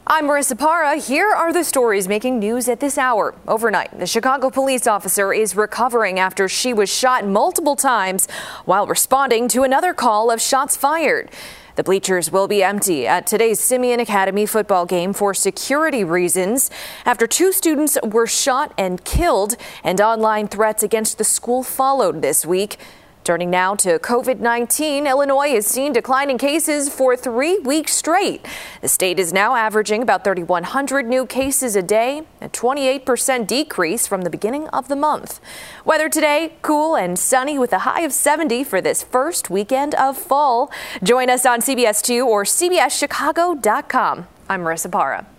I'm Marissa Parra. Here are the stories making news at this hour. Overnight, the Chicago police officer is recovering after she was shot multiple times while responding to another call of shots fired. The bleachers will be empty at today's Simeon Academy football game for security reasons after two students were shot and killed, and online threats against the school followed this week. Turning now to COVID-19, Illinois has seen declining cases for 3 weeks straight. The state is now averaging about 3,100 new cases a day, a 28% decrease from the beginning of the month. Weather today, cool and sunny with a high of 70 for this first weekend of fall. Join us on CBS 2 or CBSChicago.com. I'm Marissa Parra.